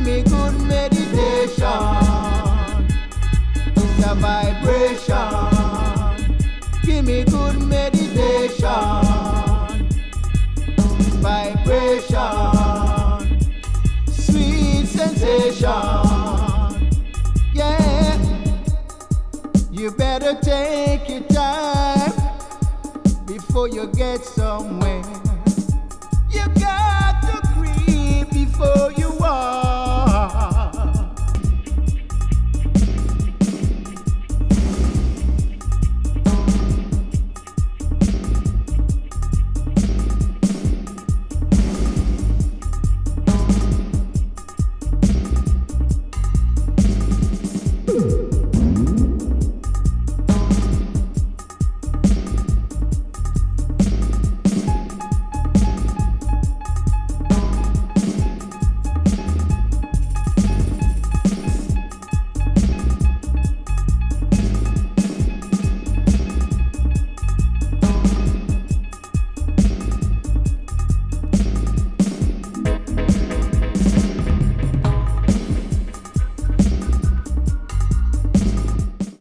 me good meditation. It's a vibration. Give me good meditation. Vibration. Sweet sensation. Yeah. You better take your time before you get somewhere.